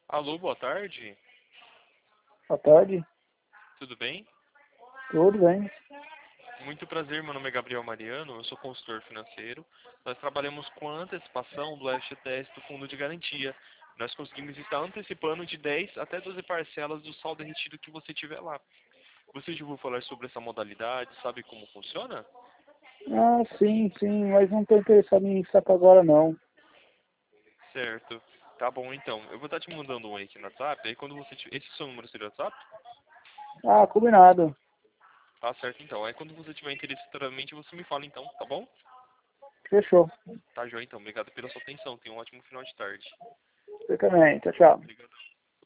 Alô, boa tarde. Boa tarde, Tudo bem? tudo bem? Muito prazer, meu nome é Gabriel Mariano, eu sou consultor financeiro. Nós trabalhamos com a antecipação do FGTS do Fundo de Garantia. Nós conseguimos estar antecipando de 10 até 12 parcelas do saldo derretido que você tiver lá. Você já ouviu falar sobre essa modalidade? Sabe como funciona? Ah, sim, mas não estou interessado em sacar agora não. Certo. Tá bom, então. Eu vou estar te mandando um aí aqui no WhatsApp. Aí quando você tiver... Esse é o seu número do WhatsApp? Ah, combinado. Tá certo, então. Aí quando você tiver interesse futuramente, você me fala, então. Tá bom? Fechou. Tá, joia, então. Obrigado pela sua atenção. Tenha um ótimo final de tarde. Você também. Tchau, tchau. Obrigado.